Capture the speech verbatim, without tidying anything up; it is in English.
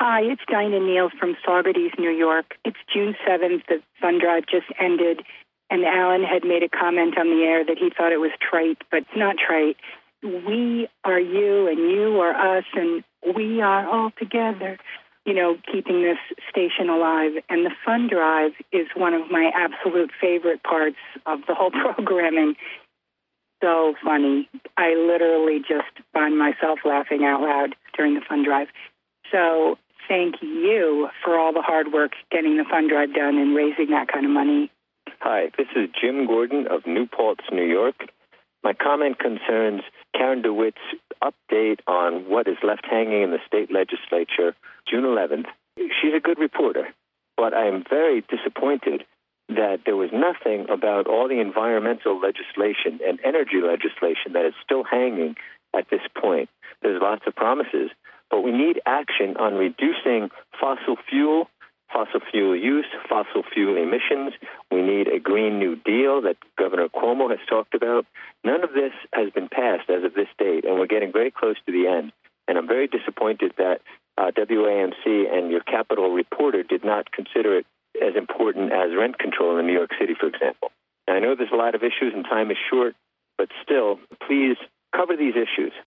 Hi, it's Dinah Neal from Saugerties, New York. It's June seventh. The fund drive just ended, and Alan had made a comment on the air that he thought it was trite, but it's not trite. We are you, and you are us, and we are all together, you know, keeping this station alive. And the fund drive is one of my absolute favorite parts of the whole programming. So funny. I literally just find myself laughing out loud during the fund drive. So thank you for all the hard work getting the fund drive done and raising that kind of money. Hi, this is Jim Gordon of New Paltz, New York. My comment concerns Karen DeWitt's update on what is left hanging in the state legislature June eleventh. She's a good reporter, but I am very disappointed that there was nothing about all the environmental legislation and energy legislation that is still hanging at this point. There's lots of promises, but we need action on reducing fossil fuel, fossil fuel use, fossil fuel emissions. We need a Green New Deal that Governor Cuomo has talked about. None of this has been passed as of this date, and we're getting very close to the end. And I'm very disappointed that uh, W A M C and your Capitol reporter did not consider it as important as rent control in New York City, for example. And I know there's a lot of issues and time is short, but still, please cover these issues.